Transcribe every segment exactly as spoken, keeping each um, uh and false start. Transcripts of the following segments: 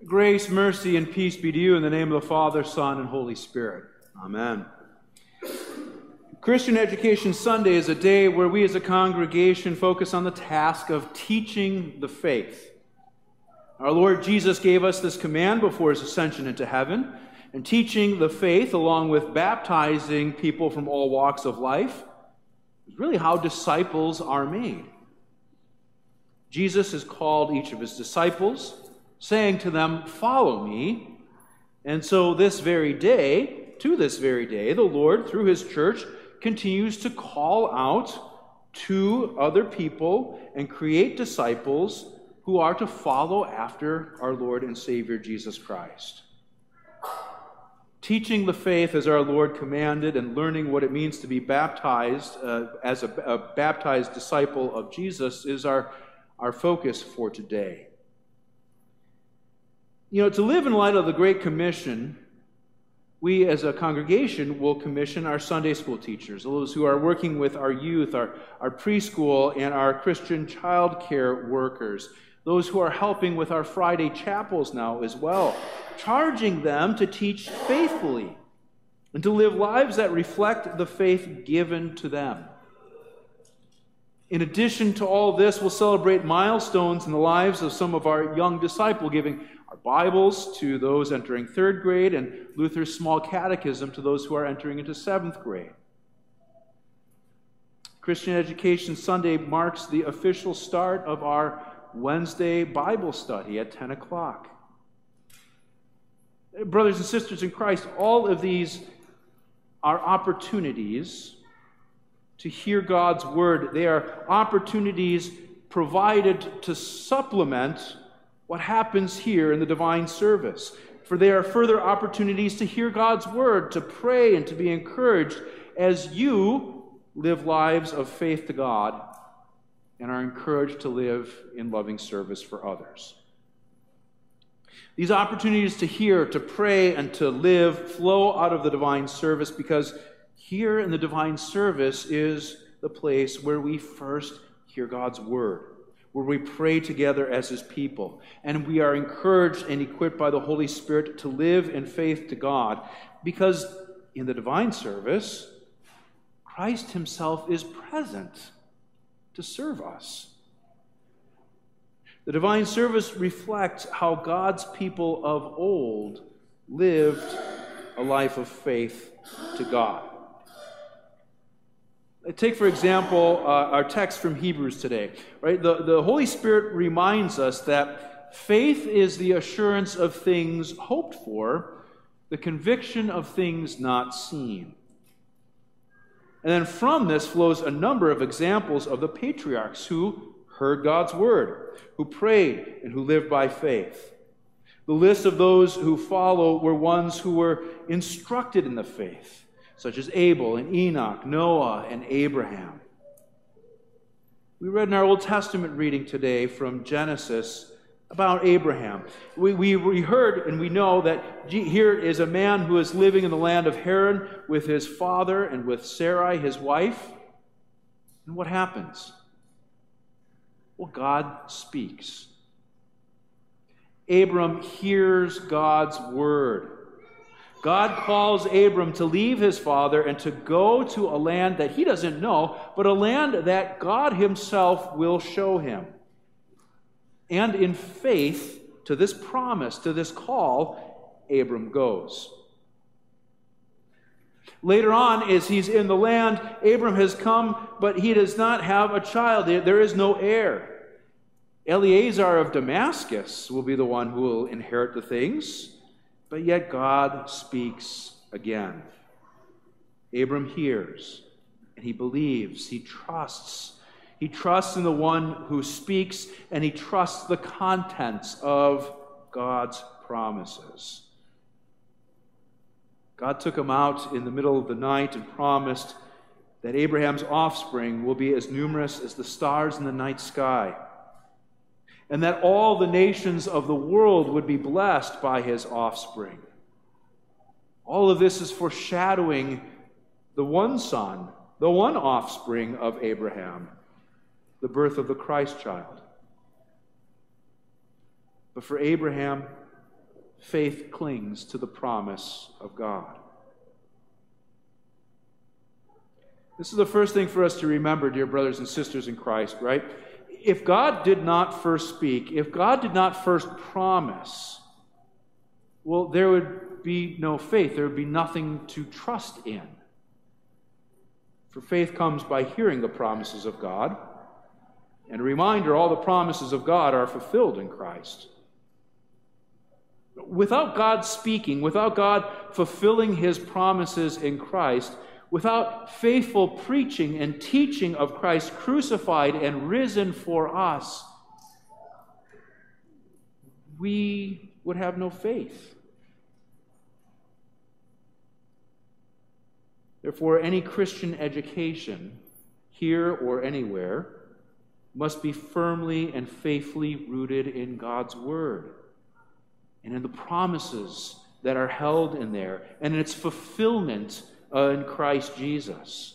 Grace, mercy, and peace be to you in the name of the Father, Son, and Holy Spirit. Amen. Christian Education Sunday is a day where we as a congregation focus on the task of teaching the faith. Our Lord Jesus gave us this command before his ascension into heaven, and teaching the faith along with baptizing people from all walks of life is really how disciples are made. Jesus has called each of his disciples, saying to them, "Follow me." And so this very day, to this very day, the Lord, through his church, continues to call out to other people and create disciples who are to follow after our Lord and Savior Jesus Christ. Teaching the faith as our Lord commanded and learning what it means to be baptized uh, as a, a baptized disciple of Jesus is our, our focus for today. You know, to live in light of the Great Commission, we as a congregation will commission our Sunday school teachers, those who are working with our youth, our, our preschool, and our Christian child care workers, those who are helping with our Friday chapels now as well, charging them to teach faithfully and to live lives that reflect the faith given to them. In addition to all this, we'll celebrate milestones in the lives of some of our young disciples, giving our Bibles to those entering third grade and Luther's small catechism to those who are entering into seventh grade. Christian Education Sunday marks the official start of our Wednesday Bible study at ten o'clock. Brothers and sisters in Christ, all of these are opportunities to hear God's word. They are opportunities provided to supplement what happens here in the divine service. For they are further opportunities to hear God's word, to pray, and to be encouraged as you live lives of faith to God and are encouraged to live in loving service for others. These opportunities to hear, to pray, and to live flow out of the divine service because here in the divine service is the place where we first hear God's word, where we pray together as his people, and we are encouraged and equipped by the Holy Spirit to live in faith to God, because in the divine service, Christ himself is present to serve us. The divine service reflects how God's people of old lived a life of faith to God. Take, for example, uh, our text from Hebrews today. Right? The, the Holy Spirit reminds us that faith is the assurance of things hoped for, the conviction of things not seen. And then from this flows a number of examples of the patriarchs who heard God's word, who prayed, and who lived by faith. The list of those who follow were ones who were instructed in the faith, such as Abel and Enoch, Noah, and Abraham. We read in our Old Testament reading today from Genesis about Abraham. We, we, we heard and we know that here is a man who is living in the land of Haran with his father and with Sarai, his wife. And what happens? Well, God speaks. Abram hears God's word. God calls Abram to leave his father and to go to a land that he doesn't know, but a land that God himself will show him. And in faith to this promise, to this call, Abram goes. Later on, as he's in the land, Abram has come, but he does not have a child. There is no heir. Eleazar of Damascus will be the one who will inherit the things. But yet God speaks again. Abram hears, and he believes, he trusts. He trusts in the one who speaks, and he trusts the contents of God's promises. God took him out in the middle of the night and promised that Abraham's offspring will be as numerous as the stars in the night sky, and that all the nations of the world would be blessed by his offspring. All of this is foreshadowing the one son, the one offspring of Abraham, the birth of the Christ child. But for Abraham, faith clings to the promise of God. This is the first thing for us to remember, dear brothers and sisters in Christ, right? If God did not first speak, if God did not first promise, well, there would be no faith. There would be nothing to trust in. For faith comes by hearing the promises of God. And a reminder, all the promises of God are fulfilled in Christ. Without God speaking, without God fulfilling his promises in Christ, without faithful preaching and teaching of Christ crucified and risen for us, we would have no faith. Therefore, any Christian education, here or anywhere, must be firmly and faithfully rooted in God's Word and in the promises that are held in there and in its fulfillment uh, in Christ Jesus.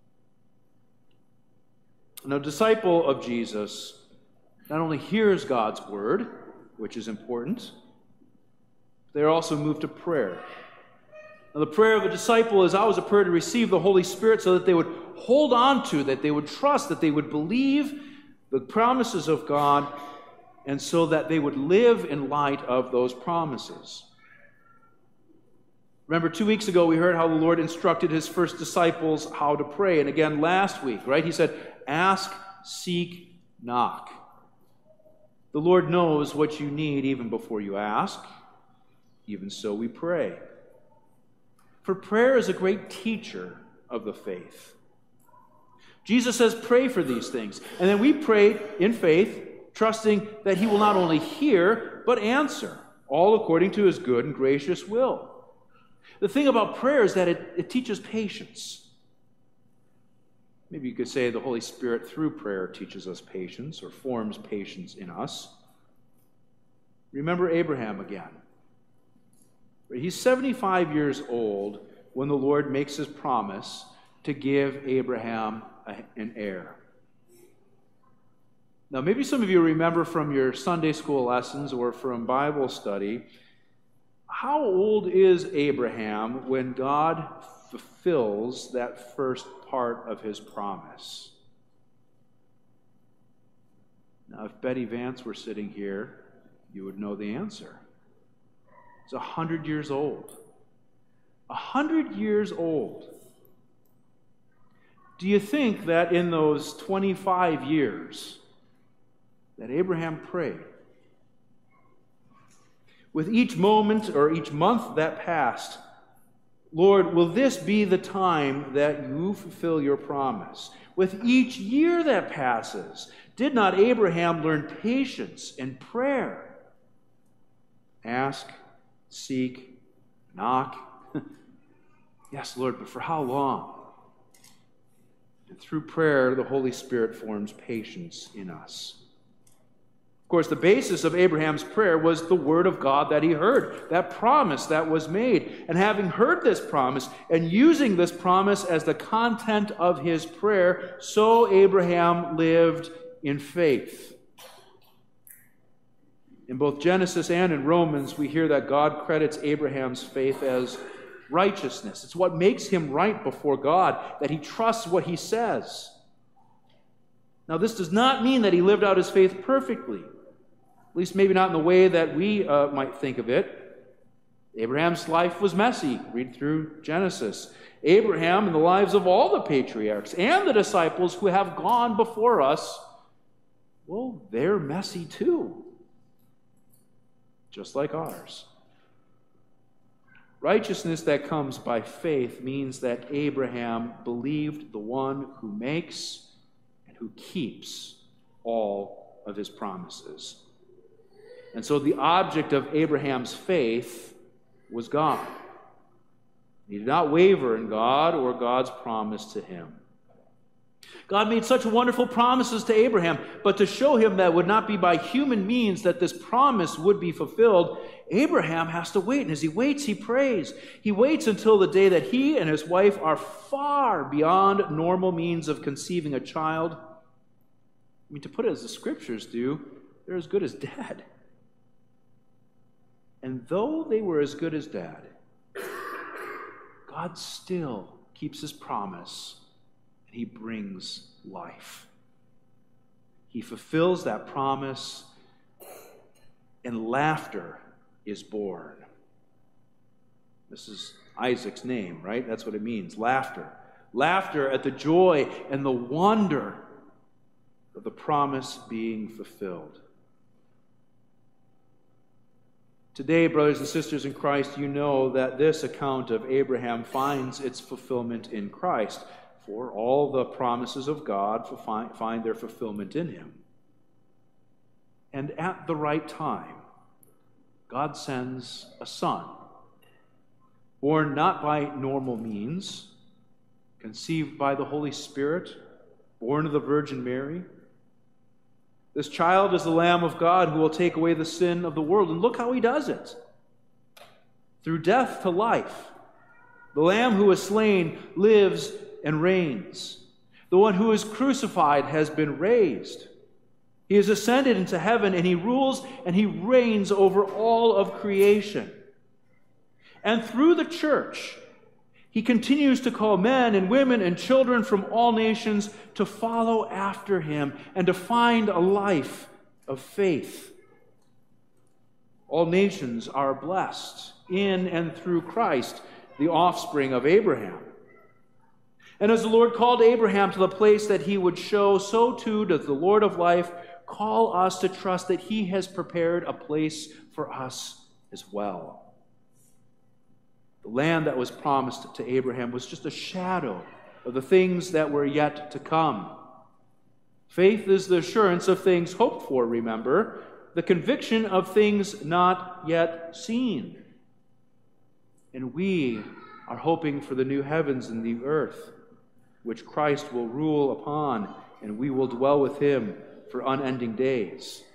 Now, a disciple of Jesus not only hears God's Word, which is important, they are also moved to prayer. Now, the prayer of a disciple is always a prayer to receive the Holy Spirit so that they would hold on to, that they would trust, that they would believe the promises of God, and so that they would live in light of those promises. Remember, two weeks ago we heard how the Lord instructed his first disciples how to pray. And again last week, right? He said, ask, seek, knock. The Lord knows what you need even before you ask. Even so we pray. For prayer is a great teacher of the faith. Jesus says, pray for these things. And then we pray in faith, trusting that he will not only hear, but answer, all according to his good and gracious will. The thing about prayer is that it, it teaches patience. Maybe you could say the Holy Spirit through prayer teaches us patience or forms patience in us. Remember Abraham again. He's seventy-five years old when the Lord makes his promise to give Abraham a, an heir. Now, maybe some of you remember from your Sunday school lessons or from Bible study, how old is Abraham when God fulfills that first part of his promise? Now, if Betty Vance were sitting here, you would know the answer. He's a hundred years old. A hundred years old. Do you think that in those twenty-five years that Abraham prayed, with each moment or each month that passed, Lord, will this be the time that you fulfill your promise? With each year that passes, did not Abraham learn patience and prayer? Ask, seek, knock. Yes, Lord, but for how long? And through prayer, the Holy Spirit forms patience in us. Of course, the basis of Abraham's prayer was the word of God that he heard, that promise that was made. And having heard this promise and using this promise as the content of his prayer, so Abraham lived in faith. In both Genesis and in Romans, we hear that God credits Abraham's faith as righteousness. It's what makes him right before God, that he trusts what he says. Now, this does not mean that he lived out his faith perfectly, at least maybe not in the way that we uh, might think of it. Abraham's life was messy. Read through Genesis. Abraham and the lives of all the patriarchs and the disciples who have gone before us, well, they're messy too, just like ours. Righteousness that comes by faith means that Abraham believed the one who makes and who keeps all of his promises. And so the object of Abraham's faith was God. He did not waver in God or God's promise to him. God made such wonderful promises to Abraham, but to show him that it would not be by human means that this promise would be fulfilled, Abraham has to wait. And as he waits, he prays. He waits until the day that he and his wife are far beyond normal means of conceiving a child. I mean, to put it as the scriptures do, they're as good as dead. And And though they were as good as dead, God still keeps his promise, and he brings life. He fulfills that promise, and laughter is born. This is Isaac's name, right? That's what it means, laughter. Laughter at the joy and the wonder of the promise being fulfilled. Today, brothers and sisters in Christ, you know that this account of Abraham finds its fulfillment in Christ, for all the promises of God find their fulfillment in him. And at the right time, God sends a son, born not by normal means, conceived by the Holy Spirit, born of the Virgin Mary. This child is the Lamb of God who will take away the sin of the world. And look how he does it. Through death to life. The Lamb who was slain lives and reigns. The one who is crucified has been raised. He has ascended into heaven, and he rules and he reigns over all of creation. And through the church, he continues to call men and women and children from all nations to follow after him and to find a life of faith. All nations are blessed in and through Christ, the offspring of Abraham. And as the Lord called Abraham to the place that he would show, so too does the Lord of life call us to trust that he has prepared a place for us as well. The land that was promised to Abraham was just a shadow of the things that were yet to come. Faith is the assurance of things hoped for, remember, the conviction of things not yet seen. And we are hoping for the new heavens and the earth, which Christ will rule upon, and we will dwell with him for unending days.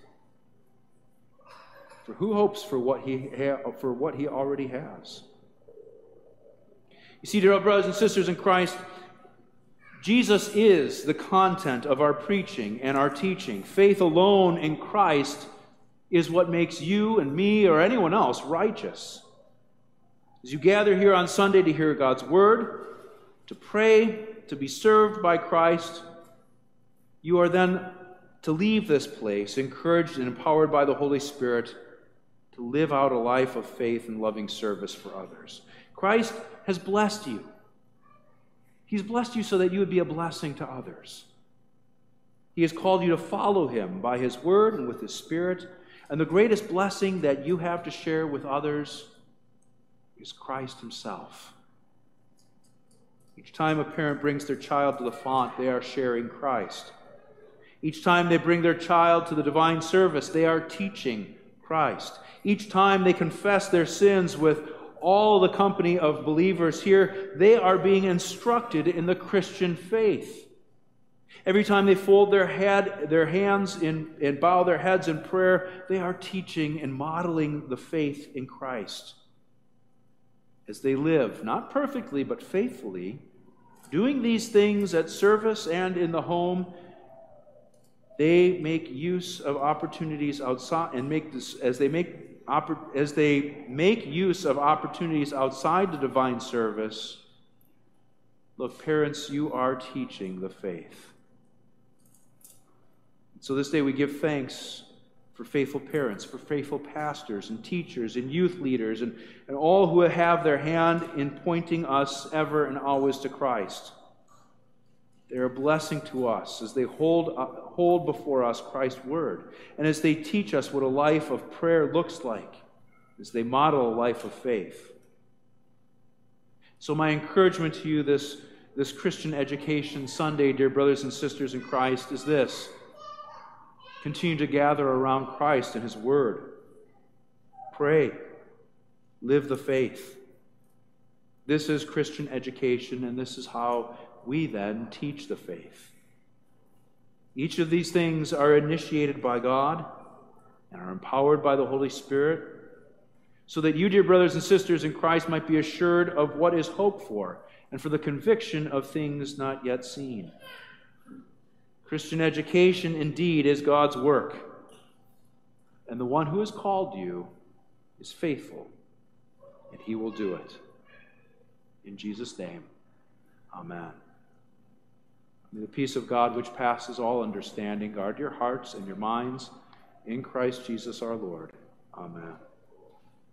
For who hopes for what he ha- for what he already has? You see, dear brothers and sisters in Christ, Jesus is the content of our preaching and our teaching. Faith alone in Christ is what makes you and me or anyone else righteous. As you gather here on Sunday to hear God's word, to pray, to be served by Christ, you are then to leave this place encouraged and empowered by the Holy Spirit to live out a life of faith and loving service for others. Christ has blessed you. He's blessed you so that you would be a blessing to others. He has called you to follow him by his word and with his Spirit. And the greatest blessing that you have to share with others is Christ himself. Each time a parent brings their child to the font, they are sharing Christ. Each time they bring their child to the divine service, they are teaching Christ. Each time they confess their sins with all the company of believers here, they are being instructed in the Christian faith. Every time they fold their head, their hands in, and bow their heads in prayer, they are teaching and modeling the faith in Christ. As they live, not perfectly, but faithfully, doing these things at service and in the home, they make use of opportunities outside and make this, as they make As they make use of opportunities outside the divine service, look, parents, you are teaching the faith. So this day we give thanks for faithful parents, for faithful pastors and teachers and youth leaders and, and all who have their hand in pointing us ever and always to Christ. They are a blessing to us as they hold, uh, hold before us Christ's word, and as they teach us what a life of prayer looks like, as they model a life of faith. So my encouragement to you this, this Christian Education Sunday, dear brothers and sisters in Christ, is this. Continue to gather around Christ and his word. Pray. Live the faith. This is Christian education, and this is how we then teach the faith. Each of these things are initiated by God and are empowered by the Holy Spirit, so that you, dear brothers and sisters in Christ, might be assured of what is hoped for and for the conviction of things not yet seen. Christian education indeed is God's work, and the one who has called you is faithful, and he will do it. In Jesus' name, amen. May the peace of God, which passes all understanding, guard your hearts and your minds in Christ Jesus our Lord. Amen.